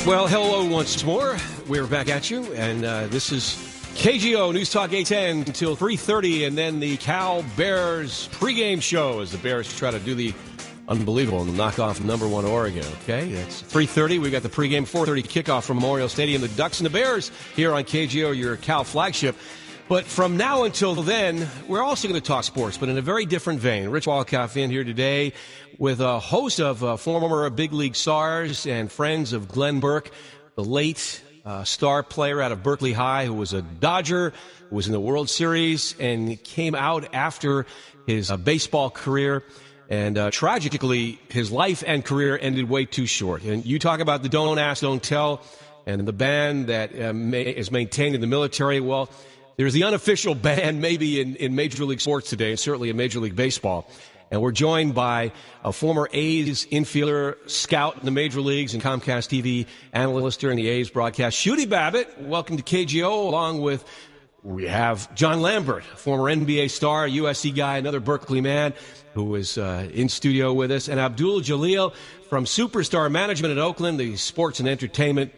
Well, hello once more. We're back at you, and this is KGO News Talk 810 until 3:30, and then the Cal Bears pregame show as the Bears try to do the unbelievable and knock off number one Oregon. Okay, that's 3:30. We got the pregame 4:30 kickoff from Memorial Stadium. The Ducks and the Bears here on KGO, your Cal flagship. But from now until then, we're also going to talk sports, but in a very different vein. Rich Walkoff in here today with a host of former big league stars and friends of Glenn Burke, the late star player out of Berkeley High who was a Dodger, who was in the World Series, and came out after his baseball career. And tragically, his life and career ended way too short. And you talk about the Don't Ask, Don't Tell, and the ban that is maintained in the military. Well, there's the unofficial ban maybe in Major League Sports today, and certainly in Major League Baseball. And we're joined by a former A's infielder, scout in the Major Leagues, and Comcast TV analyst during the A's broadcast, Shooty Babbitt. Welcome to KGO, along with we have John Lambert, former NBA star, USC guy, another Berkeley man who is in studio with us, and Abdul Jalil from Superstar Management at Oakland, the sports and entertainment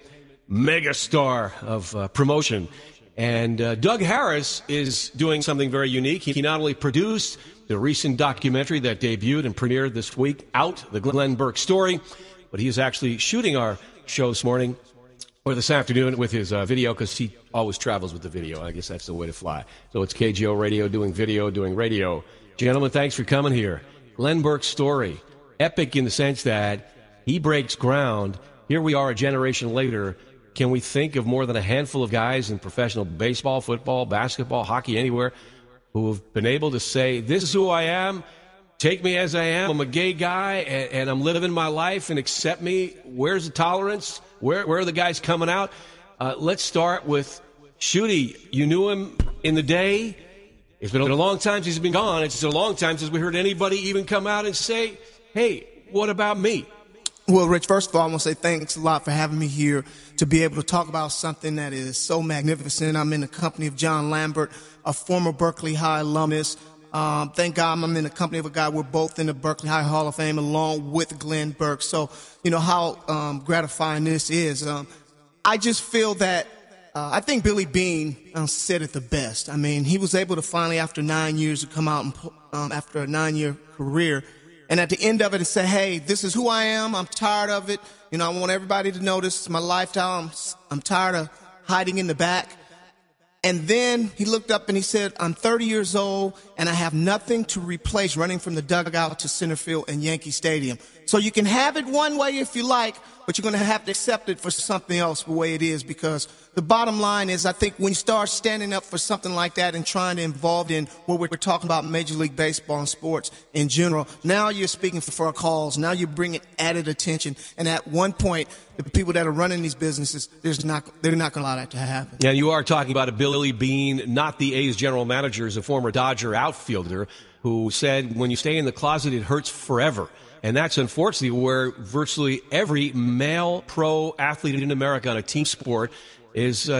megastar of promotion. And Doug Harris is doing something very unique. He not only produced the recent documentary that debuted and premiered this week, Out, the Glenn Burke Story, but he is actually shooting our show this morning, or this afternoon, with his video, because he always travels with the video. I guess that's the way to fly. So it's KGO Radio doing video, doing radio. Gentlemen, thanks for coming here. Glenn Burke's story, epic in the sense that he breaks ground. Here we are a generation later. Can we think of more than a handful of guys in professional baseball, football, basketball, hockey, anywhere, who have been able to say, this is who I am, take me as I am, I'm a gay guy, and I'm living my life, and accept me? Where's the tolerance? Where are the guys coming out? Let's start with Shooty. You knew him in the day. It's been a long time since he's been gone. It's a long time since we heard anybody even come out and say, hey, what about me? Well, Rich, first of all, I want to say thanks a lot for having me here to be able to talk about something that is so magnificent. I'm in the company of John Lambert, a former Berkeley High alumnus. Thank God I'm in the company of a guy. We're both in the Berkeley High Hall of Fame along with Glenn Burke. So, you know how gratifying this is. I just feel that I think Billy Beane said it the best. I mean, he was able to finally, after 9 years, to come out and after a 9-year career, and at the end of it, and say, hey, this is who I am. I'm tired of it. You know, I want everybody to know this is my lifetime. I'm tired of hiding in the back. And then he looked up and he said, I'm 30 years old, and I have nothing to replace running from the dugout to center field in Yankee Stadium. So you can have it one way if you like, but you're going to have to accept it for something else the way it is, because the bottom line is, I think when you start standing up for something like that and trying to involve in what we're talking about, Major League Baseball and sports in general, now you're speaking for a cause. Now you're bringing added attention. And at one point, the people that are running these businesses, they're not going to allow that to happen. Yeah, you are talking about a Billy Beane, not the A's general manager, is a former Dodger outfielder who said, when you stay in the closet, it hurts forever. And that's unfortunately where virtually every male pro athlete in America on a team sport is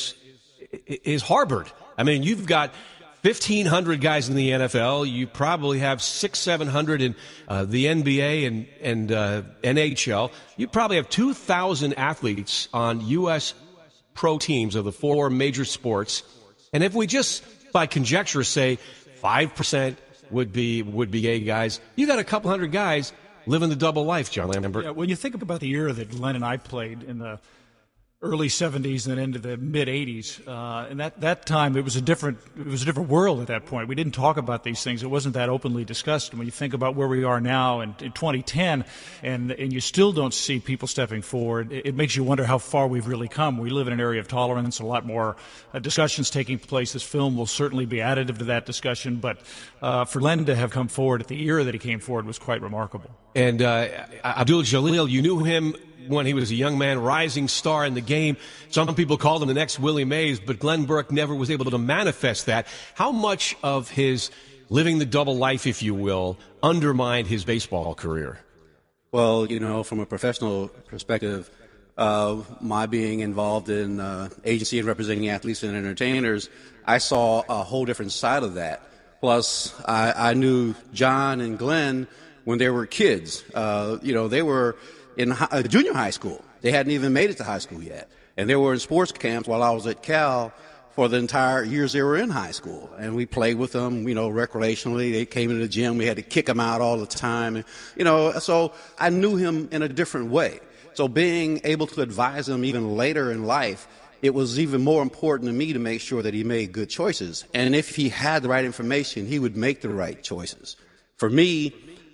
harbored. I mean, you've got 1,500 guys in the NFL. You probably have 600-700 in the NBA and NHL. You probably have 2,000 athletes on U.S. pro teams of the four major sports. And if we just, by conjecture, say 5% would be gay guys, you got a couple hundred guys living the double life, John Lambert. Yeah, when you think about the era that Glenn and I played in the early 70s and into the mid 80s, and that time it was a different world at that point. We didn't talk about these things. It wasn't that openly discussed. And when you think about where we are now in 2010, and you still don't see people stepping forward, it makes you wonder how far we've really come. We live in an area of tolerance, a lot more discussions taking place. This film will certainly be additive to that discussion, but for Glenn to have come forward at the era that he came forward was quite remarkable. And Abdul Jalil, you knew him when he was a young man, rising star in the game. Some people called him the next Willie Mays, but Glenn Burke never was able to manifest that. How much of his living the double life, if you will, undermined his baseball career? Well, you know, from a professional perspective, my being involved in agency and representing athletes and entertainers, I saw a whole different side of that. Plus, I knew John and Glenn when they were kids. You know, they were in junior high school They hadn't even made it to high school yet. And they were in sports camps while I was at Cal for the entire years they were in high school. And we played with them, recreationally. They came into the gym. We had to kick them out all the time. And, so I knew him in a different way. So being able to advise him even later in life, it was even more important to me to make sure that he made good choices. And if he had the right information, he would make the right choices. For me,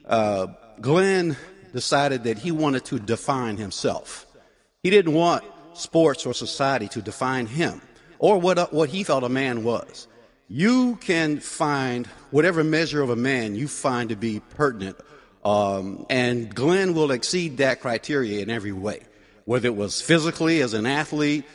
Glenn decided that he wanted to define himself. He didn't want sports or society to define him or what he felt a man was. You can find whatever measure of a man you find to be pertinent, and Glenn will exceed that criteria in every way, whether it was physically as an athlete.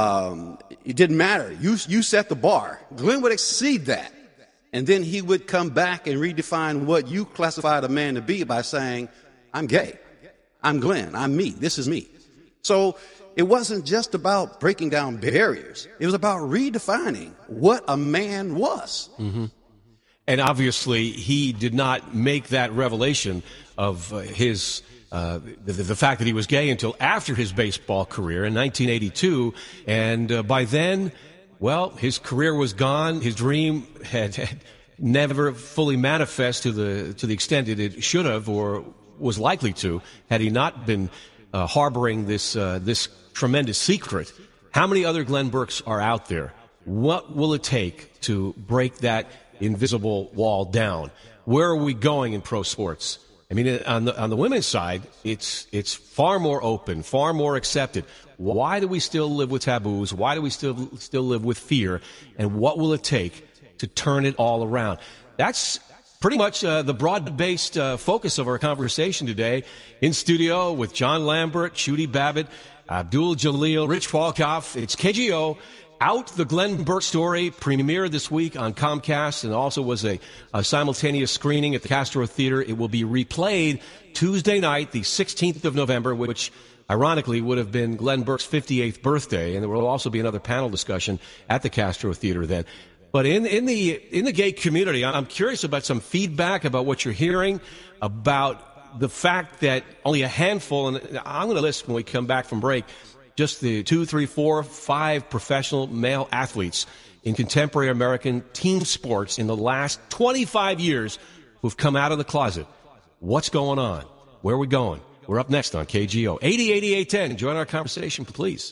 It didn't matter. You set the bar. Glenn would exceed that. And then he would come back and redefine what you classified a man to be by saying, I'm gay. I'm Glenn. I'm me. This is me. So it wasn't just about breaking down barriers. It was about redefining what a man was. Mm-hmm. And obviously, he did not make that revelation of his the fact that he was gay until after his baseball career in 1982. And by then, well, his career was gone. His dream had never fully manifest to the extent that it should have or was likely to, had he not been harboring this tremendous secret. How many other Glenn Burks are out there? What will it take to break that invisible wall down? Where are we going in pro sports? I mean, on the women's side, it's far more open, far more accepted. Why do we still live with taboos? Why do we still live with fear? And what will it take to turn it all around? That's pretty much the broad-based focus of our conversation today. In studio with John Lambert, Shooty Babbitt, Abdul Jalil, Rich Walkoff. It's KGO. Out, the Glenn Burke story premiered this week on Comcast and also was a simultaneous screening at the Castro Theater. It will be replayed Tuesday night, the 16th of November, which ironically would have been Glenn Burke's 58th birthday, and there will also be another panel discussion at the Castro Theater then. But in the gay community, I'm curious about some feedback about what you're hearing about the fact that only a handful, and I'm going to list when we come back from break, just the 2, 3, 4, 5 professional male athletes in contemporary American team sports in the last 25 years who've come out of the closet. What's going on? Where are we going? We're up next on KGO. 80-88-10. Join our conversation, please.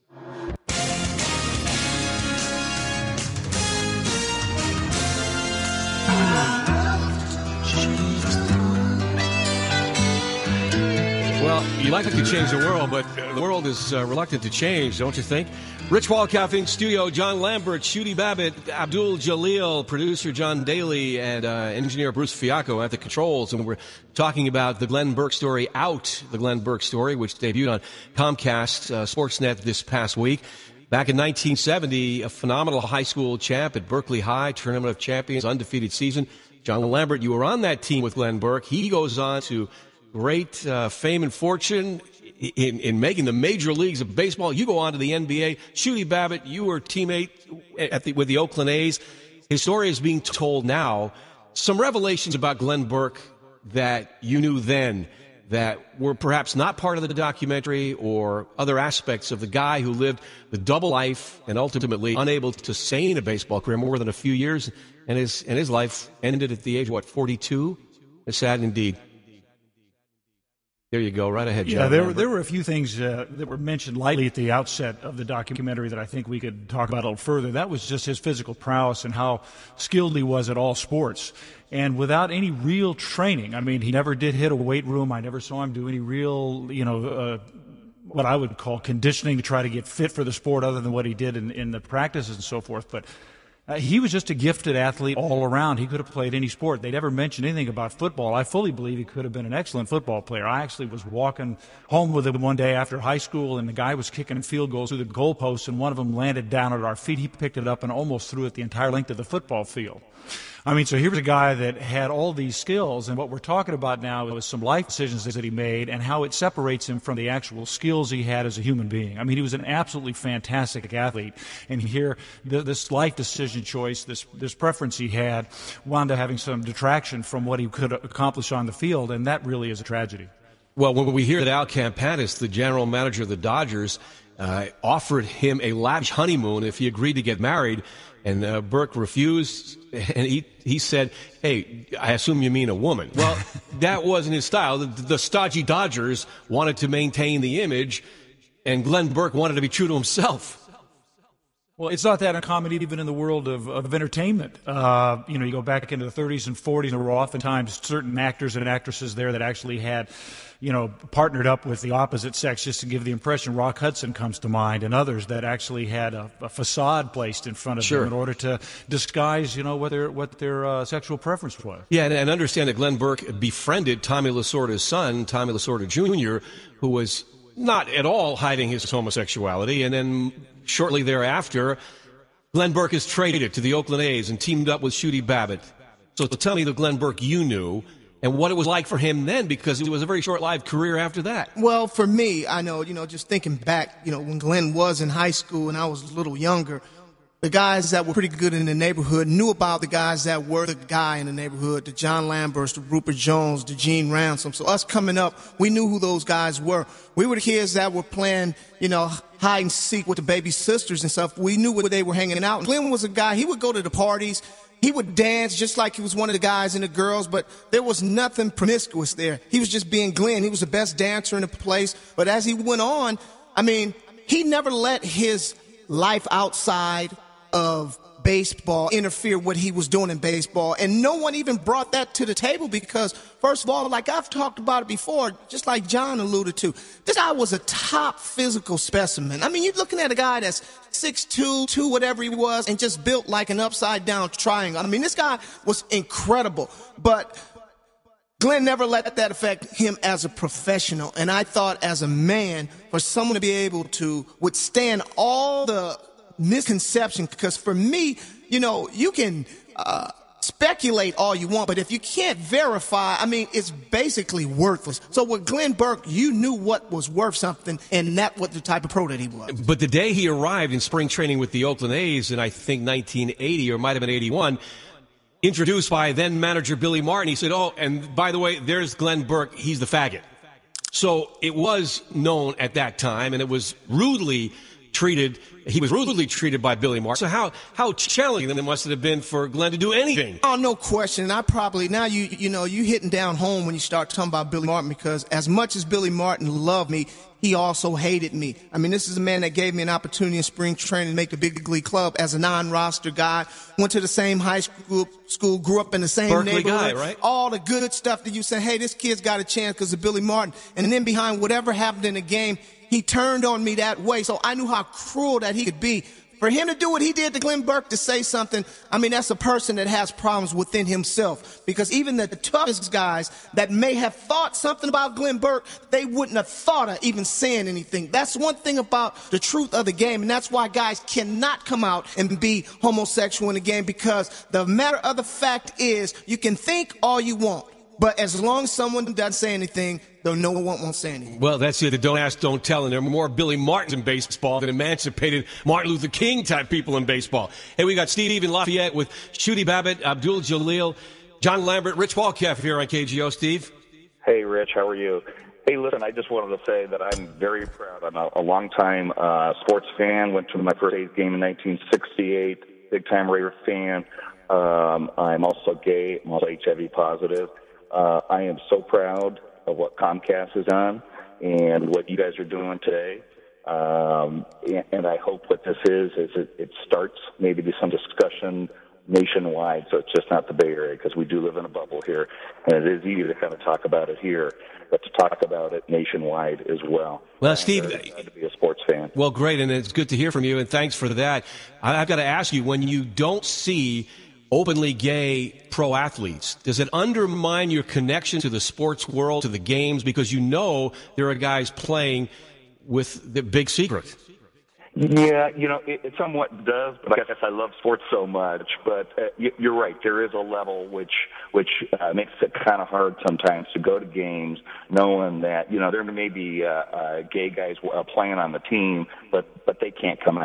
Well, you'd like to change the world, but the world is reluctant to change, don't you think? Rich Walkoff in studio, John Lambert, Shooty Babbitt, Abdul Jalil, producer John Daly, and engineer Bruce Fiacco at the controls. And we're talking about the Glenn Burke story, Out, the Glenn Burke story, which debuted on Comcast Sportsnet this past week. Back in 1970, a phenomenal high school champ at Berkeley High, Tournament of Champions, undefeated season. John Lambert, you were on that team with Glenn Burke. He goes on to great fame and fortune in making the major leagues of baseball. You go on to the NBA. Shooty Babbitt, you were a teammate with the Oakland A's. His story is being told now. Some revelations about Glenn Burke that you knew then that were perhaps not part of the documentary, or other aspects of the guy who lived the double life and ultimately unable to sustain a baseball career more than a few years, and his life ended at the age of, 42? It's sad indeed. There you go. Right ahead, John. Yeah, there were a few things that were mentioned lightly at the outset of the documentary that I think we could talk about a little further. That was just his physical prowess and how skilled he was at all sports. And without any real training, I mean, he never did hit a weight room. I never saw him do any real, what I would call conditioning to try to get fit for the sport other than what he did in the practices and so forth. But he was just a gifted athlete all around. He could have played any sport. They never mentioned anything about football. I fully believe he could have been an excellent football player. I actually was walking home with him one day after high school, and the guy was kicking field goals through the goalposts, and one of them landed down at our feet. He picked it up and almost threw it the entire length of the football field. I mean, so here's a guy that had all these skills, and what we're talking about now is some life decisions that he made and how it separates him from the actual skills he had as a human being. I mean, he was an absolutely fantastic athlete, and here, this life decision choice, this preference he had, wound up having some detraction from what he could accomplish on the field, and that really is a tragedy. Well, when we hear that Al Campanis, the general manager of the Dodgers, offered him a lavish honeymoon if he agreed to get married, and Burke refused, and he said, "Hey, I assume you mean a woman." Well, that wasn't his style. The stodgy Dodgers wanted to maintain the image, and Glenn Burke wanted to be true to himself. Well, it's not that uncommon even in the world of entertainment. You go back into the 30s and 40s, there were oftentimes certain actors and actresses there that actually had, partnered up with the opposite sex just to give the impression. Rock Hudson comes to mind, and others that actually had a facade placed in front of them in order to disguise, what their sexual preference was. Yeah, and understand that Glenn Burke befriended Tommy Lasorda's son, Tommy Lasorda Jr., who was not at all hiding his homosexuality, and then shortly thereafter, Glenn Burke is traded to the Oakland A's and teamed up with Shooty Babbitt. So tell me the Glenn Burke you knew and what it was like for him then, because it was a very short-lived career after that. Well, for me, I know, just thinking back, when Glenn was in high school and I was a little younger, the guys that were pretty good in the neighborhood knew about the guys that were the guy in the neighborhood, the John Lamberts, the Rupert Jones, the Gene Ransom. So us coming up, we knew who those guys were. We were the kids that were playing, hide and seek with the baby sisters and stuff. We knew where they were hanging out. Glenn was a guy, he would go to the parties. He would dance just like he was one of the guys and the girls, but there was nothing promiscuous there. He was just being Glenn. He was the best dancer in the place. But as he went on, he never let his life outside of baseball interfere with what he was doing in baseball. And no one even brought that to the table because, first of all, like I've talked about it before, just like John alluded to, this guy was a top physical specimen. You're looking at a guy that's 6'2", 2, whatever he was, and just built like an upside-down triangle. This guy was incredible. But Glenn never let that affect him as a professional. And I thought as a man, for someone to be able to withstand all the misconception, because for me, you can speculate all you want, but if you can't verify, it's basically worthless. So with Glenn Burke, you knew what was worth something, and that was the type of pro that he was. But the day he arrived in spring training with the Oakland A's in, I think, 1980 or might have been 81, introduced by then manager Billy Martin, he said, "Oh, and by the way, there's Glenn Burke. He's the faggot." So it was known at that time, and it was rudely treated. He was rudely treated by Billy Martin. So how challenging it must have been for Glenn to do anything. Oh, no question. I probably, now you hitting down home when you start talking about Billy Martin, because as much as Billy Martin loved me, he also hated me. This is a man that gave me an opportunity in spring training to make the big league club as a non-roster guy. Went to the same high school, grew up in the same Berkeley neighborhood. Guy, right? All the good stuff that you say, hey, this kid's got a chance because of Billy Martin. And then behind whatever happened in the game, he turned on me that way. So I knew how cruel that he could be. For him to do what he did to Glenn Burke, to say something, that's a person that has problems within himself. Because even the toughest guys that may have thought something about Glenn Burke, they wouldn't have thought of even saying anything. That's one thing about the truth of the game, and that's why guys cannot come out and be homosexual in the game, because the matter of the fact is, you can think all you want, but as long as someone doesn't say anything, no one won't say anything. Well, that's it. The don't ask, don't tell. And there are more Billy Martins in baseball than emancipated Martin Luther King type people in baseball. Hey, we got Steve in Lafayette with Shooty Babbitt, Abdul Jalil, John Lambert, Rich Walkeff here on KGO. Steve? Hey, Rich. How are you? Hey, listen, I just wanted to say that I'm very proud. I'm a longtime sports fan. Went to my first A's game in 1968. Big-time Raider fan. I'm also gay. I'm also HIV positive. I am so proud of what Comcast is on and what you guys are doing today. And I hope what this is it starts maybe to some discussion nationwide, so it's just not the Bay Area, because we do live in a bubble here, and it is easy to kind of talk about it here, but to talk about it nationwide as well. Well, Steve, to be a sports fan. Well, great, and it's good to hear from you, and thanks for that. I've got to ask you, when you don't see openly gay pro athletes, does it undermine your connection to the sports world, to the games, because there are guys playing with the big secret? Yeah, it somewhat does, but I guess I love sports so much. But you're right, there is a level which makes it kind of hard sometimes to go to games knowing that, there may be gay guys playing on the team, but they can't come out.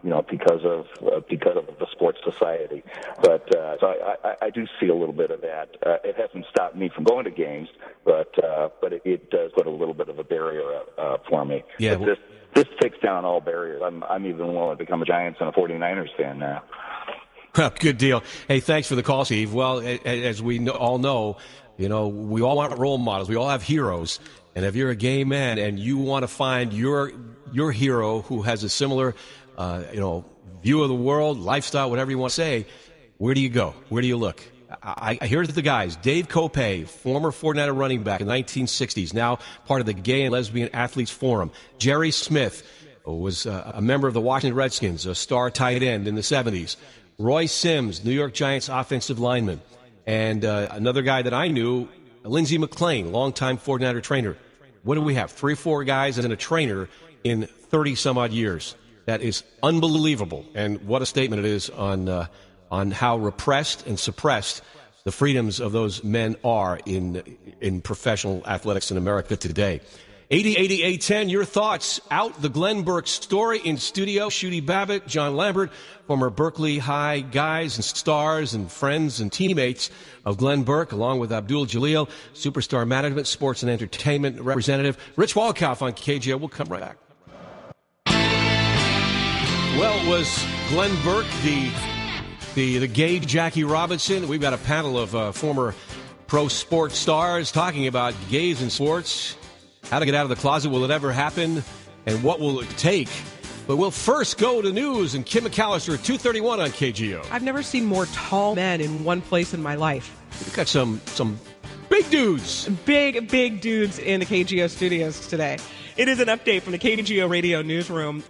because of the sports society. But so I do see a little bit of that. It hasn't stopped me from going to games, but it does put a little bit of a barrier for me. Yeah. But this takes down all barriers. I'm even willing to become a Giants and a 49ers fan now. Good deal. Hey, thanks for the call, Steve. Well, as we all know, we all want role models. We all have heroes. And if you're a gay man and you want to find your hero who has a similar, view of the world, lifestyle, whatever you want to say, where do you go? Where do you look? Here's the guys. Dave Kopay, former 49er running back in the 1960s, now part of the Gay and Lesbian Athletes Forum. Jerry Smith was a member of the Washington Redskins, a star tight end in the 70s. Roy Sims, New York Giants offensive lineman. And another guy that I knew, Lindsey McClain, longtime 49er trainer. What do we have? 3 or 4 guys and a trainer in 30-some-odd years. That is unbelievable. And what a statement it is on how repressed and suppressed the freedoms of those men are in professional athletics in America today. 80-88-10, your thoughts out the Glenn Burke story in studio. Shooty Babbitt, John Lambert, former Berkeley High guys and stars and friends and teammates of Glenn Burke, along with Abdul Jalil, Superstar Management, Sports and Entertainment Representative. Rich Walkoff on KGO. We'll come right back. Well, was Glenn Burke the gay Jackie Robinson? We've got a panel of former pro sports stars talking about gays in sports. How to get out of the closet, will it ever happen, and what will it take? But we'll first go to news, and Kim McAllister at 2:31 on KGO. I've never seen more tall men in one place in my life. We've got some big dudes. Big dudes in the KGO studios today. It is an update from the KGO radio newsroom.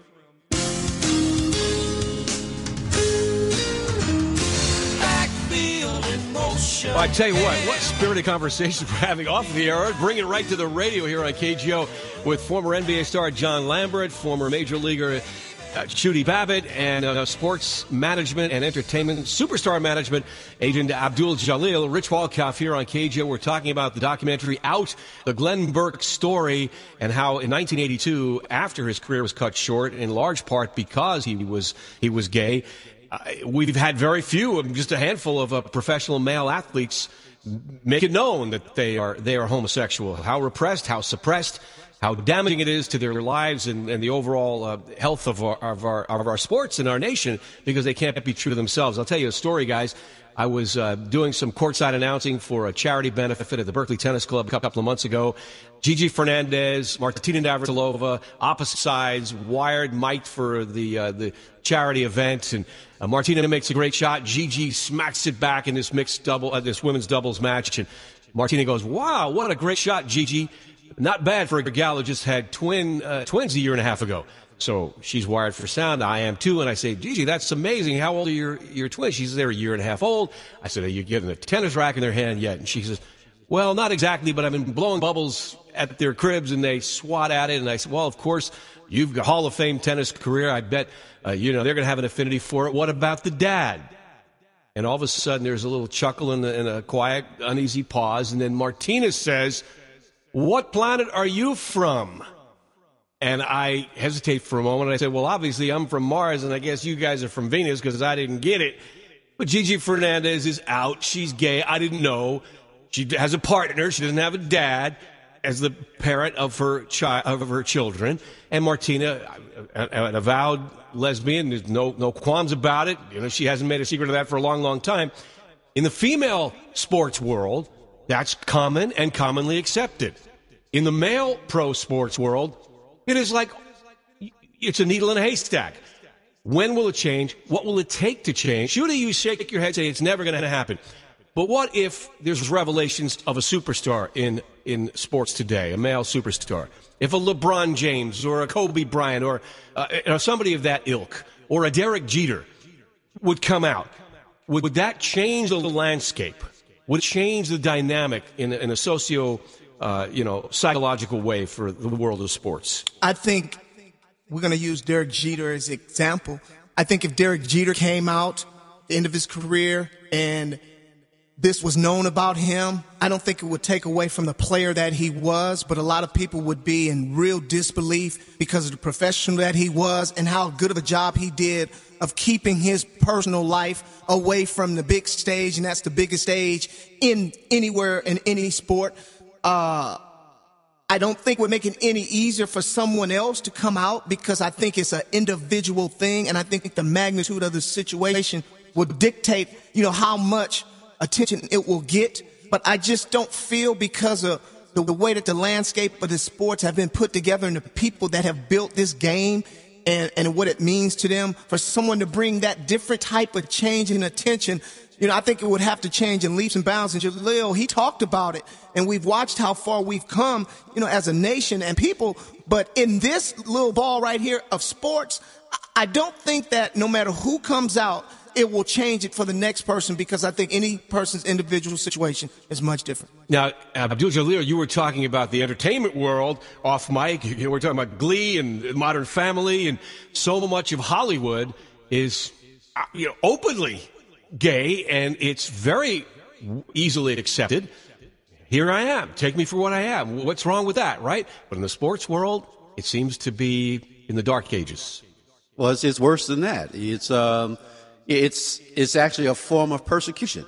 Well, I tell you what spirited conversations we're having off the air. Bring it right to the radio here on KGO with former NBA star John Lambert, former Major Leaguer Shooty Babbitt, and sports management and entertainment superstar management agent Abdul Jalil. Rich Walkoff here on KGO. We're talking about the documentary Out, the Glenn Burke story, and how in 1982, after his career was cut short, in large part because he was gay, we've had very few, just a handful of professional male athletes make it known that they are homosexual. How repressed, how suppressed, how damaging it is to their lives and the overall health of our sports and our nation, because they can't be true to themselves. I'll tell you a story, guys. I was doing some courtside announcing for a charity benefit at the Berkeley Tennis Club a couple of months ago. Gigi Fernandez, Martina Navratilova, opposite sides, wired mic'd for the charity event, and Martina makes a great shot. Gigi smacks it back in this this women's doubles match, and Martina goes, "Wow, what a great shot, Gigi! Not bad for a gal who just had twins a year and a half ago." So she's wired for sound. I am too. And I say, "Gigi, that's amazing. How old are your twins?" She says, "They're a year and a half old." I said, "Are you getting a tennis racket in their hand yet?" And she says, "Well, not exactly, but I've been blowing bubbles at their cribs and they swat at it." And I said, "Well, of course, you've got a Hall of Fame tennis career. I bet, they're going to have an affinity for it. What about the dad?" And all of a sudden there's a little chuckle and a quiet, uneasy pause. And then Martina says, "What planet are you from?" And I hesitate for a moment. I say, "Well, obviously I'm from Mars, and I guess you guys are from Venus because I didn't get it." But Gigi Fernandez is out. She's gay. I didn't know. She has a partner. She doesn't have a dad as the parent of her children. And Martina, an avowed lesbian, there's no qualms about it. She hasn't made a secret of that for a long, long time. In the female sports world, that's common and commonly accepted. In the male pro sports world, it is like it's a needle in a haystack. When will it change? What will it take to change? Shooty, you shake your head, say it's never going to happen. But what if there's revelations of a superstar in sports today, a male superstar? If a LeBron James or a Kobe Bryant or somebody of that ilk or a Derek Jeter would come out, would that change the landscape? Would it change the dynamic in a psychological way for the world of sports? I think we're going to use Derek Jeter as an example. I think if Derek Jeter came out at the end of his career and this was known about him, I don't think it would take away from the player that he was, but a lot of people would be in real disbelief because of the professional that he was and how good of a job he did of keeping his personal life away from the big stage, and that's the biggest stage in anywhere in any sport. I don't think we're making it any easier for someone else to come out because I think it's an individual thing, and I think the magnitude of the situation will dictate, how much attention it will get. But I just don't feel, because of the way that the landscape of the sports have been put together and the people that have built this game and what it means to them, for someone to bring that different type of change in attention, I think it would have to change in leaps and bounds. And Jaleel, he talked about it, and we've watched how far we've come, as a nation and people. But in this little ball right here of sports, I don't think that no matter who comes out, it will change it for the next person, because I think any person's individual situation is much different. Now, Abdul Jalil, you were talking about the entertainment world off mic. We're talking about Glee and Modern Family, and so much of Hollywood is, openly gay, and it's very easily accepted. Here I am. Take me for what I am. What's wrong with that, right? But in the sports world, it seems to be in the dark ages. Well, it's worse than that. It's actually a form of persecution.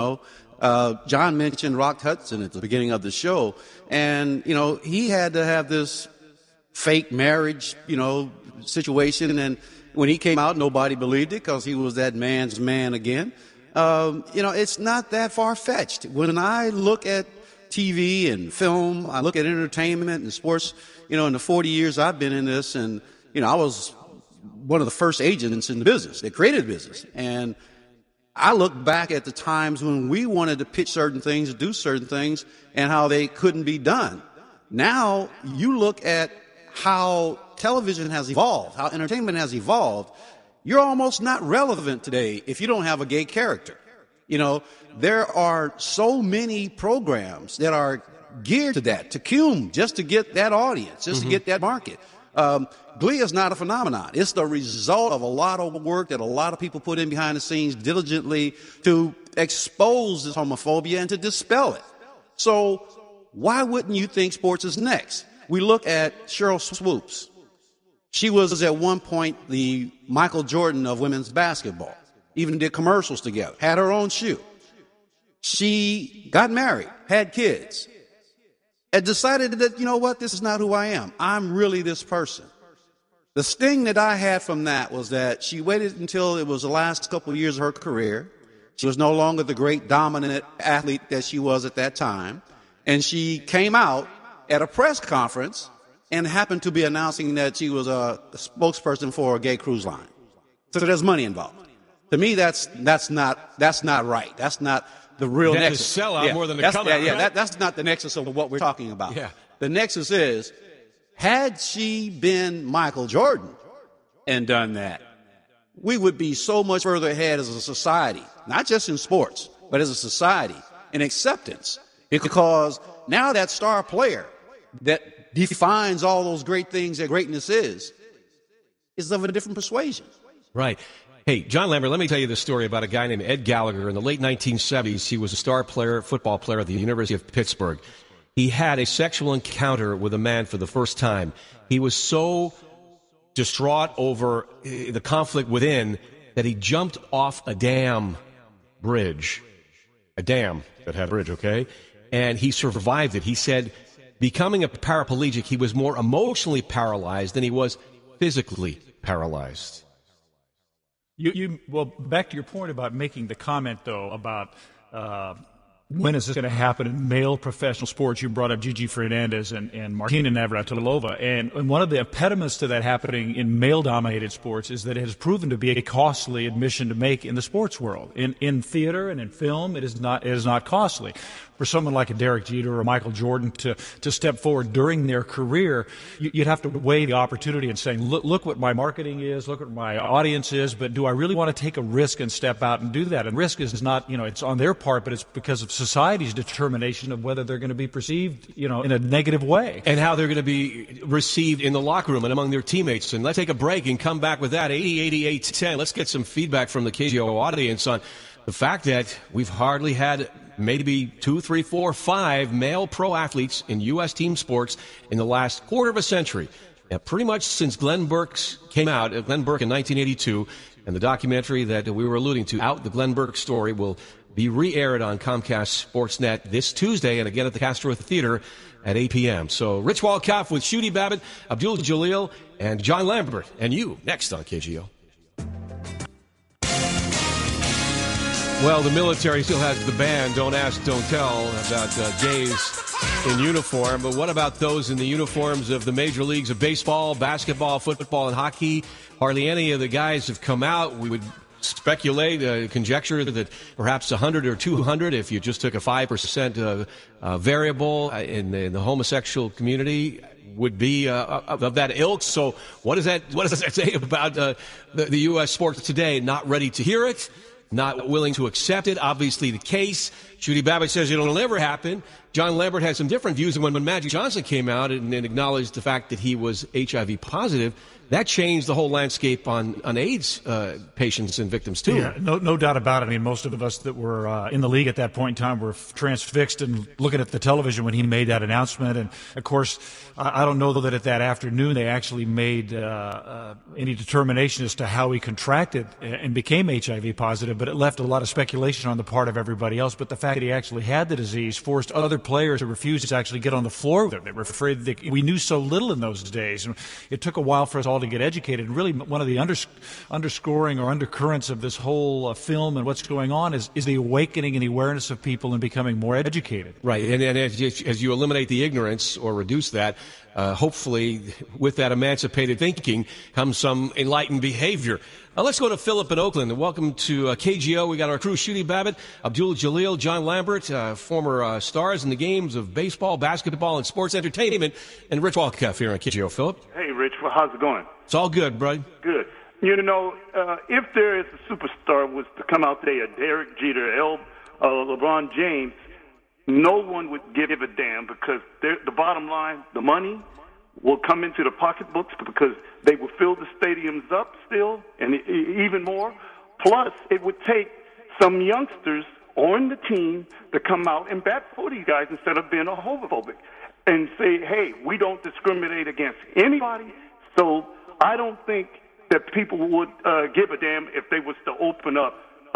John mentioned Rock Hudson at the beginning of the show, and he had to have this fake marriage, situation, and when he came out, nobody believed it because he was that man's man again. It's not that far-fetched. When I look at TV and film, I look at entertainment and sports, in the 40 years I've been in this, and, I was one of the first agents in the business that created the business. And I look back at the times when we wanted to pitch certain things, do certain things, and how they couldn't be done. Now you look at how television has evolved, how entertainment has evolved. You're almost not relevant today if you don't have a gay character. There are so many programs that are geared to that, to cume, just to get that audience, just to get that market. Glee is not a phenomenon. It's the result of a lot of work that a lot of people put in behind the scenes diligently to expose this homophobia and to dispel it. So why wouldn't you think sports is next? We look at Sheryl Swoopes. She was at one point the Michael Jordan of women's basketball, even did commercials together, had her own shoe. She got married, had kids, and decided that, this is not who I am. I'm really this person. The sting that I had from that was that she waited until it was the last couple of years of her career. She was no longer the great dominant athlete that she was at that time. And she came out at a press conference and happened to be announcing that she was a spokesperson for a gay cruise line. So there's money involved. To me, that's not right. That's not the real nexus. That's a sellout more than a come out. Yeah, that's not the nexus of what we're talking about. Yeah. The nexus is, had she been Michael Jordan and done that, we would be so much further ahead as a society, not just in sports, but as a society in acceptance. Because now that star player that defines all those great things that greatness is of a different persuasion. Right. Hey, John Lambert, let me tell you this story about a guy named Ed Gallagher. In the late 1970s, he was a star player, football player at the University of Pittsburgh. He had a sexual encounter with a man for the first time. He was so distraught over the conflict within that he jumped off a dam bridge. A dam that had a bridge, okay? And he survived it. He said, becoming a paraplegic, he was more emotionally paralyzed than he was physically paralyzed. Well, back to your point about making the comment, though, about when is this going to happen in male professional sports? You brought up Gigi Fernandez and Martina Navratilova. And one of the impediments to that happening in male-dominated sports is that it has proven to be a costly admission to make in the sports world. In theater and in film, it is not costly. For someone like a Derek Jeter or Michael Jordan to step forward during their career, you'd have to weigh the opportunity and saying, look what my marketing is, look what my audience is, but do I really want to take a risk and step out and do that? And risk is not, it's on their part, but it's because of society's determination of whether they're going to be perceived, in a negative way. And how they're going to be received in the locker room and among their teammates. And let's take a break and come back with that. 80-88-10. Let's get some feedback from the KGO audience on the fact that we've hardly had maybe 2, 3, 4, 5 male pro athletes in U.S. team sports in the last quarter of a century. Yeah, pretty much since Glenn Burke came out, Glenn Burke in 1982, and the documentary that we were alluding to, Out, the Glenn Burke Story, will be re-aired on Comcast Sportsnet this Tuesday and again at the Castro Theater at 8 p.m. So Rich Walkoff with Shooty Babbitt, Abdul Jalil, and John Lambert. And you, next on KGO. Well, the military still has the ban, Don't Ask, Don't Tell, about gays in uniform. But what about those in the uniforms of the major leagues of baseball, basketball, football, and hockey? Hardly any of the guys have come out. We would speculate, conjecture that perhaps 100 or 200, if you just took a 5% variable in the homosexual community, would be of that ilk. So what does that say about the U.S. sports today? Not ready to hear it, not willing to accept it. Obviously the case. Shooty Babbitt says it'll never happen. John Lambert had some different views. And when Magic Johnson came out and acknowledged the fact that he was HIV positive, that changed the whole landscape on AIDS patients and victims, too. Yeah, no doubt about it. I mean, most of us that were in the league at that point in time were transfixed and looking at the television when he made that announcement. And, of course, I don't know that at that afternoon they actually made any determination as to how he contracted and became HIV positive, but it left a lot of speculation on the part of everybody else. But the fact that he actually had the disease forced other players to refuse to actually get on the floor with him. They were afraid that we knew so little in those days. And it took a while for us all to get educated. And really, one of the underscoring or undercurrents of this whole film and what's going on is the awakening and the awareness of people and becoming more educated. Right. And as you eliminate the ignorance or reduce that, hopefully with that emancipated thinking comes some enlightened behavior. Let's go to Philip in Oakland. Welcome to KGO. We got our crew, Shooty Babbitt, Abdul Jalil, John Lambert, former stars in the games of baseball, basketball, and sports entertainment, and Rich Walkoff here on KGO. Philip? Hey, Rich. Well, how's it going? It's all good, bud. Good. You know, if there is a superstar was to come out today, a Derek Jeter, LeBron James, no one would give a damn because the bottom line, the money will come into the pocketbooks because they will fill the stadiums up still and even more. Plus, it would take some youngsters on the team to come out and bat for these guys instead of being a homophobic and say, hey, we don't discriminate against anybody. So I don't think that people would give a damn if they was to open up,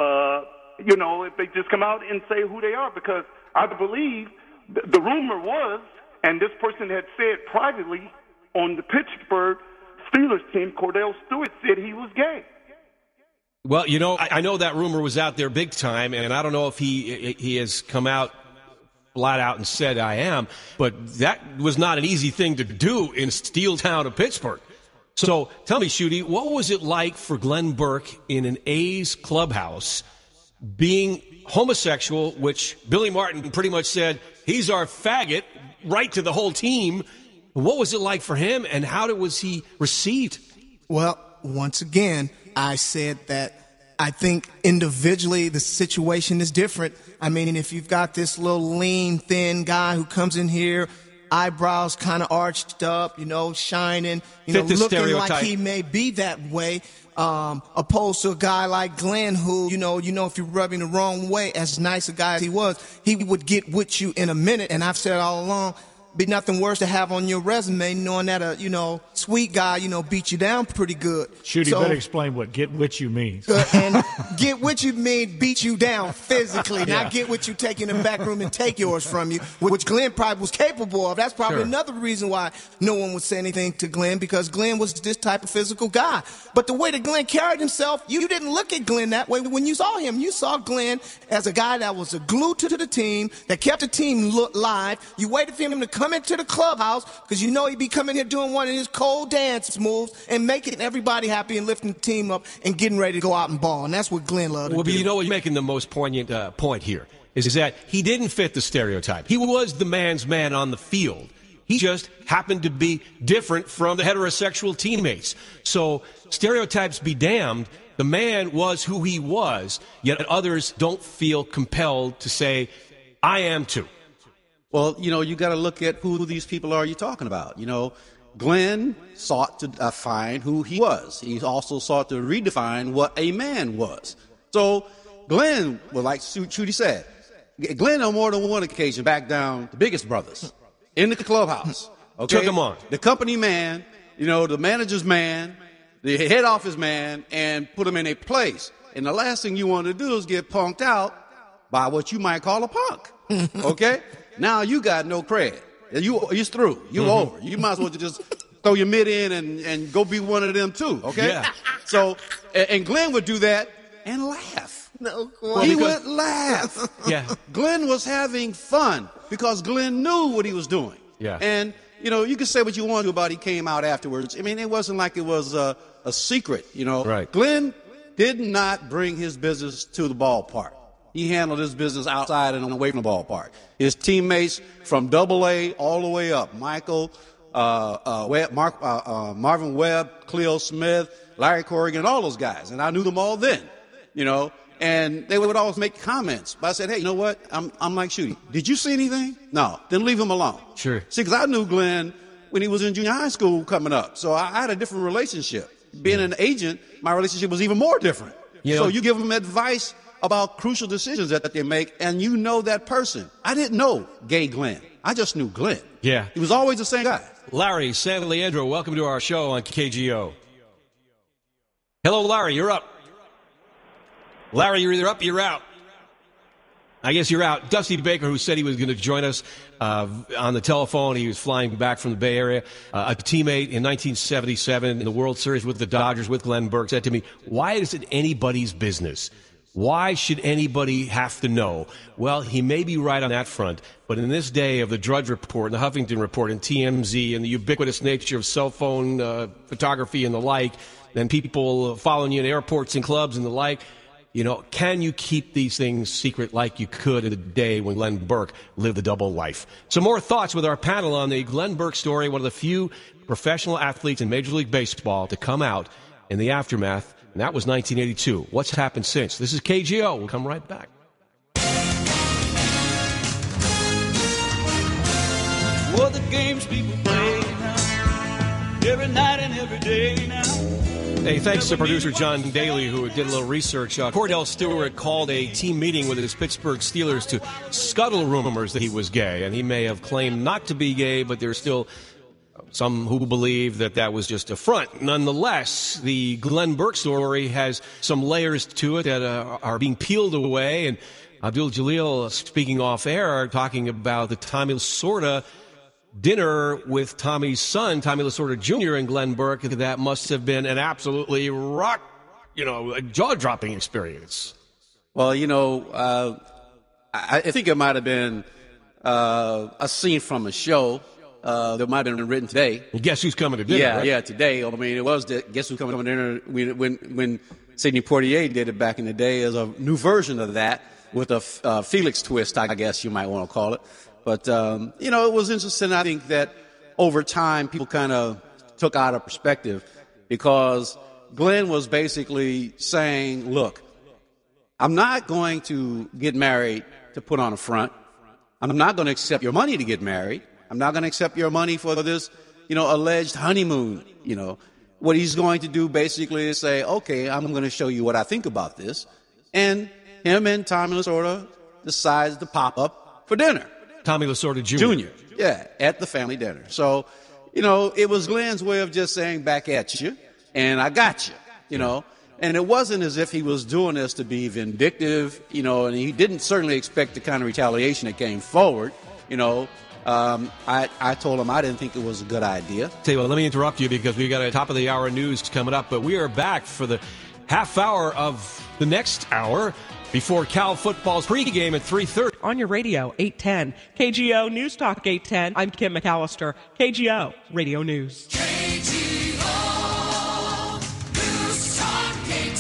if they just come out and say who they are, because I believe the rumor was, and this person had said privately on the Pittsburgh Steelers team, Cordell Stewart said he was gay. Well, I know that rumor was out there big time, and I don't know if he has come out flat out and said I am, but that was not an easy thing to do in steel town of Pittsburgh. So tell me, Shooty, what was it like for Glenn Burke in an A's clubhouse being homosexual, which Billy Martin pretty much said, he's our faggot, right to the whole team. What was it like for him, and how was he received? Well, once again, I said that I think individually the situation is different. I mean, if you've got this little lean, thin guy who comes in here, eyebrows kind of arched up, shining, looking stereotype. like he may be that way, opposed to a guy like Glenn who, if you're rubbing the wrong way, as nice a guy as he was, he would get with you in a minute. And I've said all along, be nothing worse to have on your resume knowing that a, sweet guy, beat you down pretty good. Shooty, better explain what get with you means. And get with you mean beat you down physically, not get with you, take you in the back room and take yours from you, which Glenn probably was capable of. That's probably another reason why no one would say anything to Glenn, because Glenn was this type of physical guy. But the way that Glenn carried himself, you didn't look at Glenn that way. When you saw him, you saw Glenn as a guy that was a glue to the team, that kept the team live. You waited for him to come into the clubhouse because he'd be coming here doing one of his cold dance moves and making everybody happy and lifting the team up and getting ready to go out and ball. And that's what Glenn loved to do. But you're making the most poignant point here is that he didn't fit the stereotype. He was the man's man on the field. He just happened to be different from the heterosexual teammates. So stereotypes be damned. The man was who he was, yet others don't feel compelled to say, I am too. Well, you got to look at who these people are you're talking about. Glenn sought to find who he was. He also sought to redefine what a man was. So Glenn was like Shooty said. Glenn on more than one occasion backed down the biggest brothers in the clubhouse. Okay? Took him on. The company man, the manager's man, the head office man, and put him in a place. And the last thing you want to do is get punked out by what you might call a punk. Okay? Now you got no cred. You're through. You over. You might as well just throw your mitt in and go be one of them too. Okay? Yeah. So, and Glenn would do that and laugh. No, He would laugh. Yeah. Glenn was having fun because Glenn knew what he was doing. Yeah. And, you can say what you want to about he came out afterwards. I mean, it wasn't like it was a secret, Right. Glenn did not bring his business to the ballpark. He handled his business outside and away from the ballpark. His teammates from AA all the way up, Michael, Marvin Webb, Cleo Smith, Larry Corrigan, all those guys. And I knew them all then, and they would always make comments. But I said, hey, you know what? I'm like Shooty. Did you see anything? No. Then leave him alone. Sure. See, because I knew Glenn when he was in junior high school coming up. So I had a different relationship. Being an agent, my relationship was even more different. So you give them advice about crucial decisions that they make, and you know that person. I didn't know Gay Glenn. I just knew Glenn. Yeah. He was always the same guy. Larry Santaleandro, welcome to our show on KGO. Hello, Larry, you're up. Larry, you're either up or you're out. I guess you're out. Dusty Baker, who said he was going to join us on the telephone, he was flying back from the Bay Area. A teammate in 1977 in the World Series with the Dodgers with Glenn Burke said to me, why is it anybody's business? Why should anybody have to know? Well, he may be right on that front, but in this day of the Drudge Report and the Huffington Report and TMZ and the ubiquitous nature of cell phone photography and the like, and people following you in airports and clubs and the like, can you keep these things secret like you could in the day when Glenn Burke lived the double life? Some more thoughts with our panel on the Glenn Burke story, one of the few professional athletes in Major League Baseball to come out in the aftermath, and that was 1982. What's happened since? This is KGO. We'll come right back. What the games people play now, every night and every day now. Hey, thanks to producer John Daly, who did a little research. Cordell Stewart called a team meeting with his Pittsburgh Steelers to scuttle rumors that he was gay, and he may have claimed not to be gay, but there's still some who believe that was just a front. Nonetheless, the Glenn Burke story has some layers to it that are being peeled away, and Abdul Jalil, speaking off air, talking about the Tommy Lasorda dinner with Tommy's son, Tommy Lasorda Jr. and Glenn Burke. That must have been an absolutely a jaw-dropping experience. Well, I think it might have been a scene from a show that might have been written today. Well, Guess Who's Coming to Dinner? Yeah, right? yeah, today. I mean, it was Guess Who's Coming to Dinner when Sidney Poitier did it back in the day as a new version of that with a Felix twist, I guess you might want to call it. But, it was interesting. I think that over time, people kind of took out of perspective because Glenn was basically saying, look, I'm not going to get married to put on a front. I'm not going to accept your money to get married. I'm not going to accept your money for this, alleged honeymoon. What he's going to do basically is say, okay, I'm going to show you what I think about this. And him and Tommy Lasorda decides to pop up for dinner. Tommy Lasorda Jr. Yeah, at the family dinner. So, it was Glenn's way of just saying back at you, and I got you, And it wasn't as if he was doing this to be vindictive, and he didn't certainly expect the kind of retaliation that came forward, I told him I didn't think it was a good idea. Tell you what, let me interrupt you because we got a top of the hour news coming up, but we are back for the half hour of the next hour before Cal football's pregame at 3:30. On your radio, 810. KGO News Talk 810. I'm Kim McAllister. KGO Radio News. KGO News Talk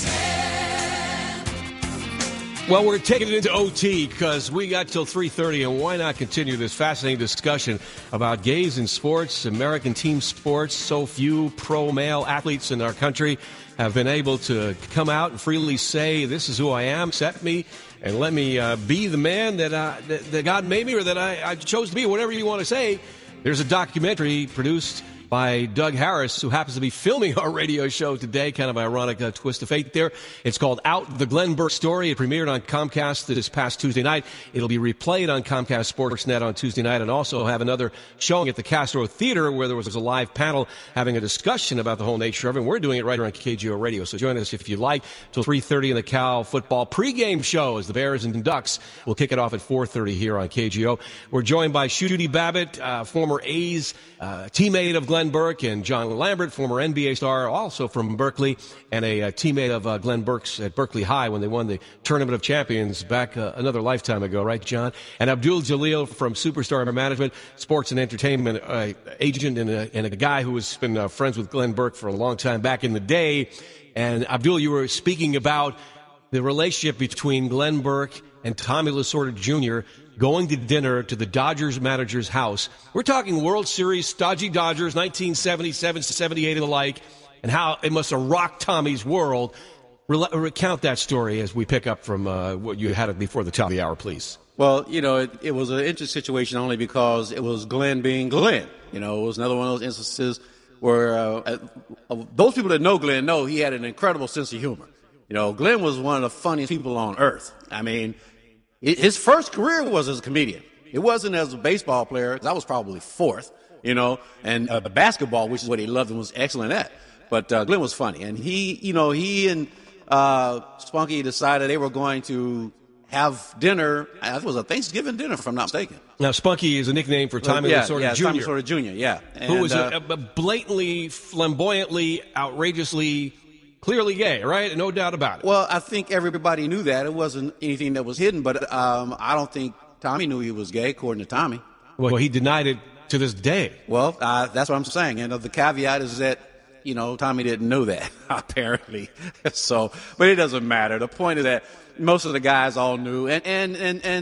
810. Well, we're taking it into OT because we got till 3:30, and why not continue this fascinating discussion about gays in sports, American team sports. So few pro-male athletes in our country have been able to come out and freely say, this is who I am, accept me, and let me be the man that God made me or that I chose to be, whatever you want to say. There's a documentary produced by Doug Harris, who happens to be filming our radio show today. Kind of ironic twist of fate there. It's called Out, the Glenn Burke Story. It premiered on Comcast this past Tuesday night. It'll be replayed on Comcast Sportsnet on Tuesday night, and also have another showing at the Castro Theater where there was a live panel having a discussion about the whole nature of it. And we're doing it right here on KGO Radio. So join us if you like till 3:30 in the Cal football pregame show as the Bears and Ducks will kick it off at 4:30 here on KGO. We're joined by Shooty Babbitt, former A's teammate of Glenn Burke, and John Lambert, former NBA star, also from Berkeley, and a teammate of Glenn Burke's at Berkeley High when they won the Tournament of Champions back another lifetime ago, right, John? And Abdul Jalil from Superstar Management, sports and entertainment agent, and a guy who has been friends with Glenn Burke for a long time back in the day. And Abdul, you were speaking about the relationship between Glenn Burke and Tommy Lasorda Jr. going to dinner to the Dodgers manager's house. We're talking World Series, stodgy Dodgers, 1977, 78 and the like, and how it must have rocked Tommy's world. Recount that story as we pick up from what you had before the top of the hour, please. Well, it was an interesting situation only because it was Glenn being Glenn. It was another one of those instances where those people that know Glenn know he had an incredible sense of humor. Glenn was one of the funniest people on earth. I mean, his first career was as a comedian. It wasn't as a baseball player. I was probably fourth, and basketball, which is what he loved and was excellent at. But Glenn was funny. And he and Spunky decided they were going to have dinner. I think it was a Thanksgiving dinner, if I'm not mistaken. Now, Spunky is a nickname for Tommy Lasorda Jr. Tommy Lasorda Jr., yeah. And, who was a blatantly, flamboyantly, outrageously, clearly gay, right? No doubt about it. Well, I think everybody knew that. It wasn't anything that was hidden, but I don't think Tommy knew he was gay, according to Tommy. Well, he denied it to this day. Well, that's what I'm saying. And the caveat is that, Tommy didn't know that, apparently. So, but it doesn't matter. The point is that most of the guys all knew. And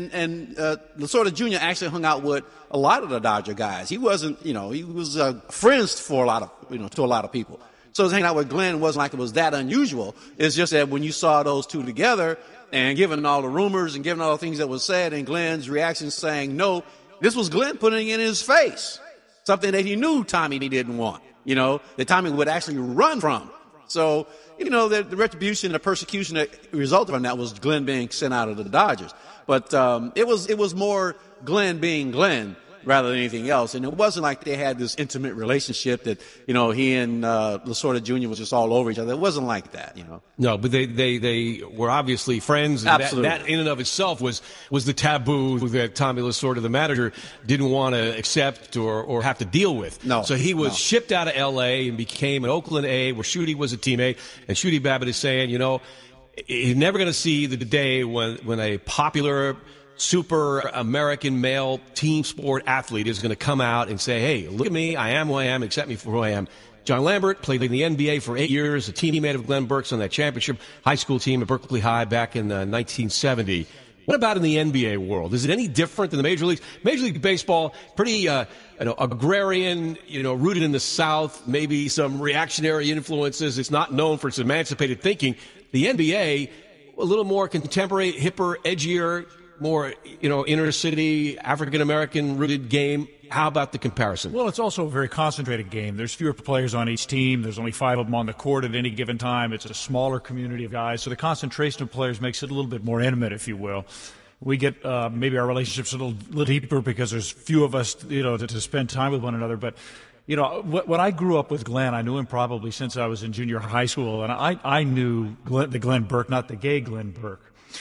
Lasorda Jr. actually hung out with a lot of the Dodger guys. He wasn't, he was friends for a lot of, to a lot of people. So hanging out with Glenn wasn't like it was that unusual. It's just that when you saw those two together and given all the rumors and given all the things that was said and Glenn's reaction saying no, this was Glenn putting it in his face. Something that he knew Tommy didn't want, that Tommy would actually run from. So, the retribution and the persecution that resulted from that was Glenn being sent out of the Dodgers. But it was more Glenn being Glenn rather than anything else. And it wasn't like they had this intimate relationship that, he and Lasorda Jr. was just all over each other. It wasn't like that, No, but they were obviously friends. And absolutely. That in and of itself was the taboo that Tommy Lasorda, the manager, didn't want to accept or have to deal with. No. So he was shipped out of L.A. and became an Oakland A, where Shooty was a teammate. And Shooty Babbitt is saying, he's never going to see the day when a popular super American male team sport athlete is going to come out and say, hey, look at me, I am who I am, accept me for who I am. John Lambert played in the NBA for 8 years, a teammate of Glenn Burke's on that championship high school team at Berkeley High back in 1970. What about in the NBA world? Is it any different than the Major Leagues? Major League Baseball, pretty agrarian, rooted in the South, maybe some reactionary influences. It's not known for its emancipated thinking. The NBA, a little more contemporary, hipper, edgier, more, inner city, African-American rooted game. How about the comparison? Well, it's also a very concentrated game. There's fewer players on each team. There's only 5 of them on the court at any given time. It's a smaller community of guys. So the concentration of players makes it a little bit more intimate, if you will. We get maybe our relationships a little deeper because there's few of us, to spend time with one another. But, when I grew up with Glenn, I knew him probably since I was in junior high school. And I knew the Glenn Burke, not the gay Glenn Burke.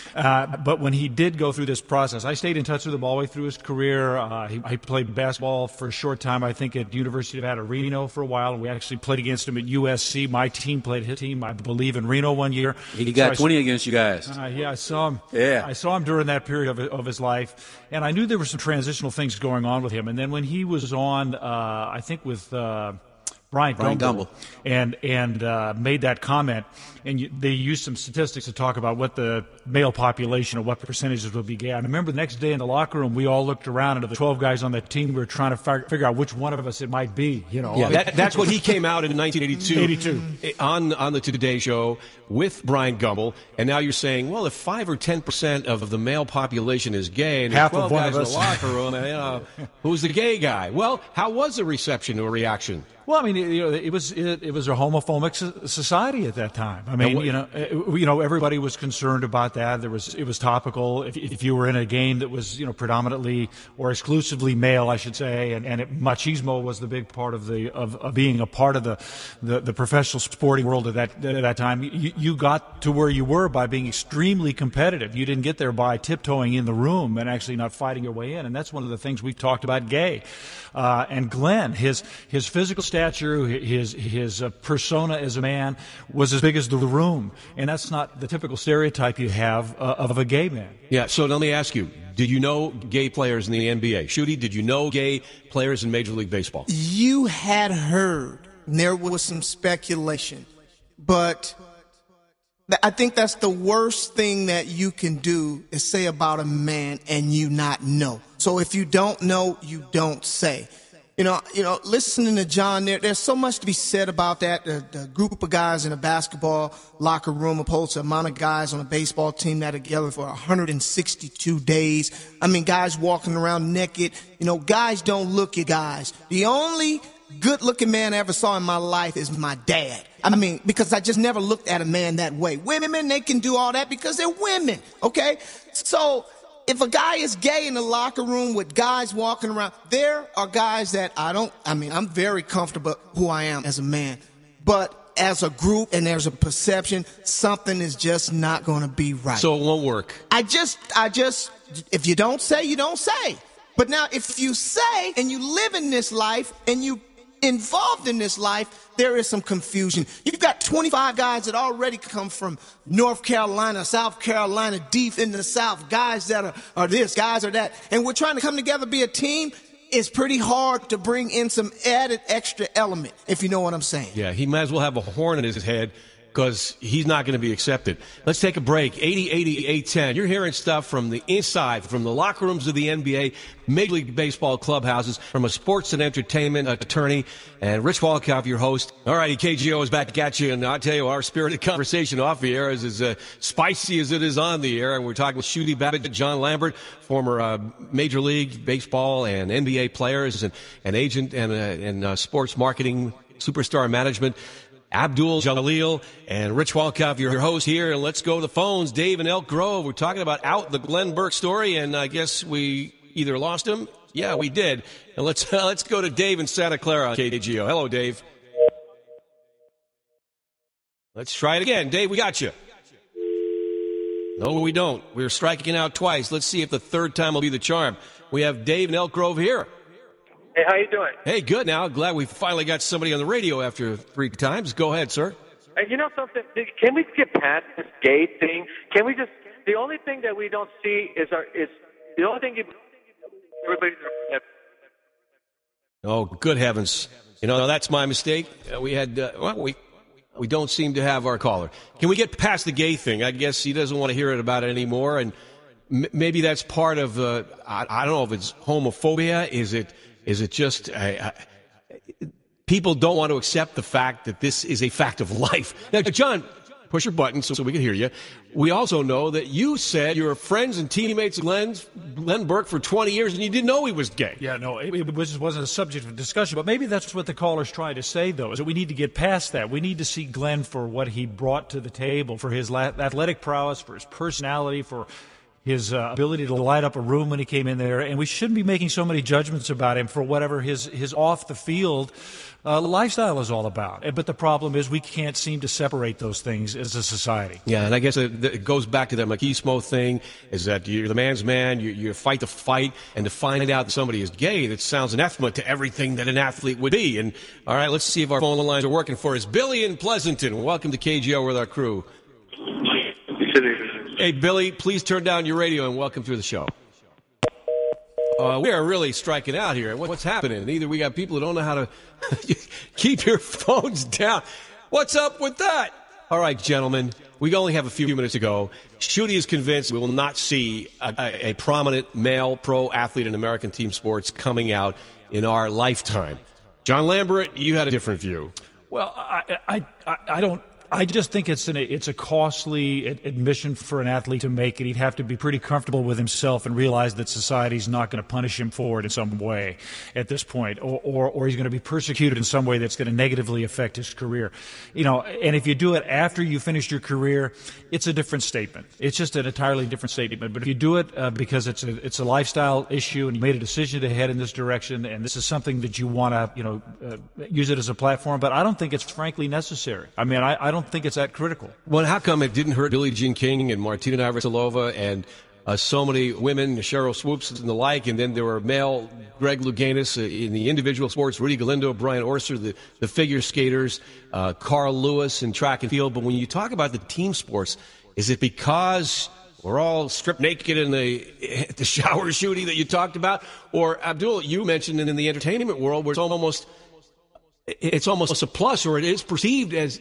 But when he did go through this process, I stayed in touch with him all the way through his career. He played basketball for a short time, I think, at University of Reno for a while, and we actually played against him at USC. My team played his team, I believe, in Reno one year. He got 20 against you guys. Yeah, I saw him. Yeah. I saw him during that period of his life, and I knew there were some transitional things going on with him. And then when he was on, I think with Brian Gumbel, and made that comment, and they used some statistics to talk about what the male population or what percentages would be gay. I remember the next day in the locker room, we all looked around, and of the 12 guys on that team, we were trying to figure out which one of us it might be. Yeah, that's when he came out in 1982 on the Today Show with Brian Gumbel, and now you're saying, well, if 5 or 10% of the male population is gay, and half 12 of one guys of us in the locker room, who's the gay guy? Well, how was the reception or reaction? Well, I mean, it was a homophobic society at that time. I mean, everybody was concerned about that. It was topical. If you were in a game that was, predominantly or exclusively male, I should say, and machismo was the big part of being a part of the professional sporting world at that time. You got to where you were by being extremely competitive. You didn't get there by tiptoeing in the room and actually not fighting your way in. And that's one of the things we've talked about Gay and Glenn. His physical stature, his persona as a man was as big as the room, and that's not the typical stereotype you have of a gay man. Yeah. So let me ask you: did you know gay players in the NBA? Shooty, did you know gay players in Major League Baseball? You had heard. There was some speculation, but I think that's the worst thing that you can do is say about a man and you not know. So if you don't know, you don't say. Listening to John there's so much to be said about that. The group of guys in a basketball locker room opposed to the amount of guys on a baseball team that are together for 162 days. I mean, guys walking around naked. Guys don't look at guys. The only good-looking man I ever saw in my life is my dad. I mean, because I just never looked at a man that way. Women, they can do all that because they're women, okay? So if a guy is gay in the locker room with guys walking around, there are guys that I'm very comfortable who I am as a man. But as a group and there's a perception, something is just not going to be right. So it won't work. If you don't say, you don't say. But now if you say and you live in this life and you involved in this life, there is some confusion. You've got 25 guys that already come from North Carolina, South Carolina, deep in the South, guys that are this, guys are that. And we're trying to come together, be a team. It's pretty hard to bring in some added extra element, if you know what I'm saying. Yeah, he might as well have a horn in his head because he's not going to be accepted. Let's take a break. 80-80-810. You're hearing stuff from the inside, from the locker rooms of the NBA, Major League Baseball clubhouses, from a sports and entertainment attorney, and Rich Walkoff, your host. All righty, KGO is back at you, and I'll tell you, our spirited conversation off the air is as spicy as it is on the air, and we're talking with Shooty Babbitt, John Lambert, former Major League Baseball and NBA players, and agent and sports marketing, superstar management, Abdul Jalil, and Rich Walkoff, your host here. And let's go to the phones. Dave in Elk Grove. We're talking about the Glenn Burke story, and I guess we either lost him. Yeah, we did. And let's go to Dave in Santa Clara on KGO. Hello, Dave. Let's try it again. Dave, we got you. No, we don't. We're striking out twice. Let's see if the third time will be the charm. We have Dave in Elk Grove here. Hey, how you doing? Hey, good now. Glad we finally got somebody on the radio after 3 times. Go ahead, sir. You know something? Can we get past this gay thing? Can we just? The only thing that we don't see is the only thing everybody's. Oh, good heavens! That's my mistake. We had we don't seem to have our caller. Can we get past the gay thing? I guess he doesn't want to hear about it anymore, and maybe that's part of I don't know if it's homophobia. Is it just people don't want to accept the fact that this is a fact of life? Now, John, push your button so we can hear you. We also know that you said you were friends and teammates of Glenn Burke for 20 years and you didn't know he was gay. Yeah, no, it wasn't a subject of discussion, but maybe that's what the caller's trying to say, though, is that we need to get past that. We need to see Glenn for what he brought to the table, for his athletic prowess, for his personality, for his ability to light up a room when he came in there, and we shouldn't be making so many judgments about him for whatever his off-the-field lifestyle is all about. But the problem is we can't seem to separate those things as a society. Yeah, and I guess it goes back to that machismo thing, is that you're the man's man, you fight the fight, and to find out that somebody is gay, that sounds anathema to everything that an athlete would be. And all right, let's see if our phone lines are working for us. Billy in Pleasanton, welcome to KGO with our crew. Hey, Billy, please turn down your radio and welcome to the show. We are really striking out here. What's happening? Either we got people who don't know how to keep your phones down. What's up with that? All right, gentlemen, we only have a few minutes to go. Shooty is convinced we will not see a prominent male pro athlete in American team sports coming out in our lifetime. John Lambert, you had a different view. Well, I I just think it's a costly admission for an athlete to make it. He'd have to be pretty comfortable with himself and realize that society's not going to punish him for it in some way at this point, or he's going to be persecuted in some way that's going to negatively affect his career. And if you do it after you finished your career, it's a different statement. It's just an entirely different statement. But if you do it because it's a lifestyle issue and you made a decision to head in this direction, and this is something that you want to use it as a platform, but I don't think it's frankly necessary. I mean, I don't think it's that critical. Well, how come it didn't hurt Billie Jean King and Martina Navratilova and so many women, Cheryl Swoops and the like, and then there were male Greg Louganis in the individual sports, Rudy Galindo, Brian Orser, the figure skaters, Carl Lewis in track and field. But when you talk about the team sports, is it because we're all stripped naked in the shower shooting that you talked about? Or, Abdul, you mentioned it in the entertainment world where it's almost a plus, or it is perceived as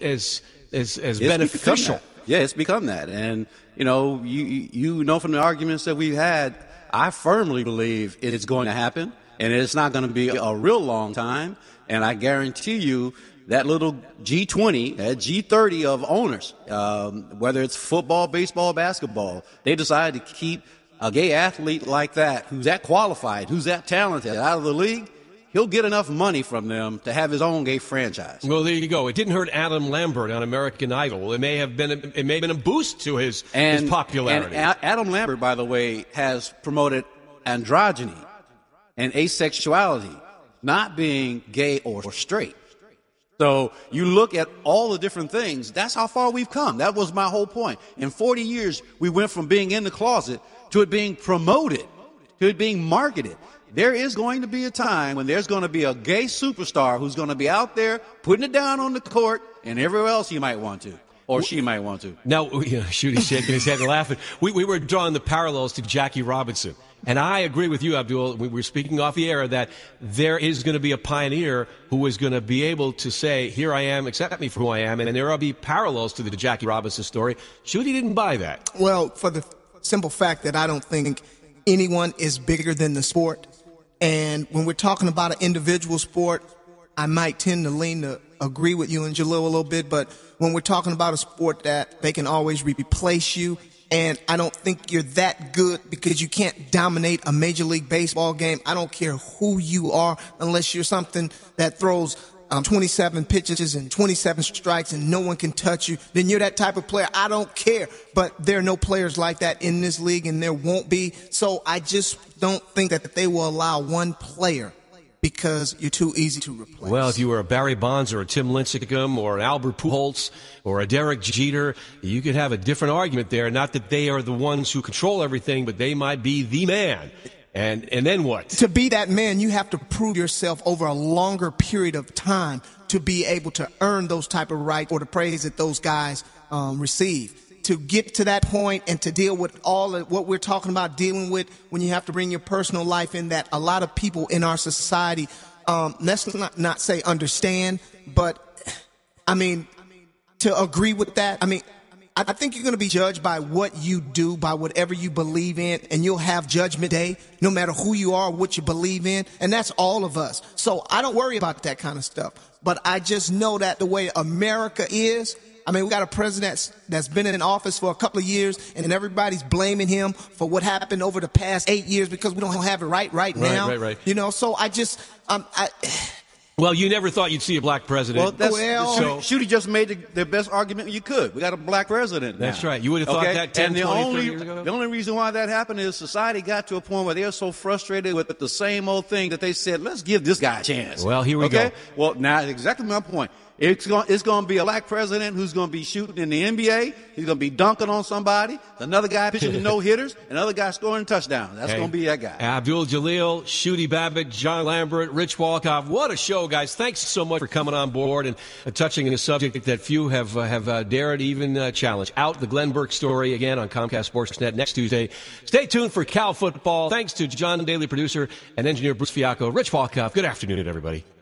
beneficial. Yeah, it's become that. And, you know from the arguments that we've had, I firmly believe it is going to happen, and it's not going to be a real long time. And I guarantee you that little G20, that G30 of owners, whether it's football, baseball, basketball, they decide to keep a gay athlete like that, who's that qualified, who's that talented, out of the league. He'll get enough money from them to have his own gay franchise. Well, there you go. It didn't hurt Adam Lambert on American Idol. It may have been a boost to his popularity. And Adam Lambert, by the way, has promoted androgyny and asexuality, not being gay or straight. So you look at all the different things. That's how far we've come. That was my whole point. In 40 years, we went from being in the closet to it being promoted, to it being marketed. There is going to be a time when there's going to be a gay superstar who's going to be out there putting it down on the court and everywhere else he might want to, or she might want to. Now, Shooty's shaking his head and laughing. We were drawing the parallels to Jackie Robinson. And I agree with you, Abdul. We were speaking off the air that there is going to be a pioneer who is going to be able to say, here I am, accept me for who I am. And there will be parallels to the Jackie Robinson story. Shooty didn't buy that. Well, for the simple fact that I don't think anyone is bigger than the sport. And when we're talking about an individual sport, I might tend to lean to agree with you and Jalil a little bit, but when we're talking about a sport that they can always replace you, and I don't think you're that good because you can't dominate a Major League Baseball game. I don't care who you are unless you're something that throws 27 pitches and 27 strikes and no one can touch you, then you're that type of player. I don't care. But there are no players like that in this league, and there won't be. So I just don't think that they will allow one player because you're too easy to replace. Well, if you were a Barry Bonds or a Tim Lincecum or an Albert Pujols or a Derek Jeter, you could have a different argument there. Not that they are the ones who control everything, but they might be the man. And then what? To be that man, you have to prove yourself over a longer period of time to be able to earn those type of rights or the praise that those guys receive. To get to that point and to deal with all of what we're talking about dealing with when you have to bring your personal life in, that a lot of people in our society, let's not say understand, but I mean, to agree with that, I mean, I think you're going to be judged by what you do, by whatever you believe in, and you'll have judgment day no matter who you are, what you believe in, and that's all of us. So I don't worry about that kind of stuff. But I just know that the way America is, I mean, we got a president that's been in office for a couple of years, and everybody's blaming him for what happened over the past 8 years because we don't have it right now. Right. You know, so I just Well, you never thought you'd see a black president. Shooty just made the best argument you could. We got a black president now. That's right. You would have thought that 10, 20, 30 years ago? The only reason why that happened is society got to a point where they're so frustrated with the same old thing that they said, let's give this guy a chance. Well, here we go. Well, now, exactly my point. It's going to be a black president who's going to be shooting in the NBA. He's going to be dunking on somebody. Another guy pitching no-hitters. Another guy scoring touchdowns. That's going to be that guy. Abdul Jalil, Shooty Babbitt, John Lambert, Rich Walkoff. What a show, guys. Thanks so much for coming on board and touching on a subject that few have dared even challenge. Out the Glenn Burke story again on Comcast Sportsnet next Tuesday. Stay tuned for Cal football. Thanks to John Daly, producer, and engineer Bruce Fiacco. Rich Walkoff, good afternoon, everybody.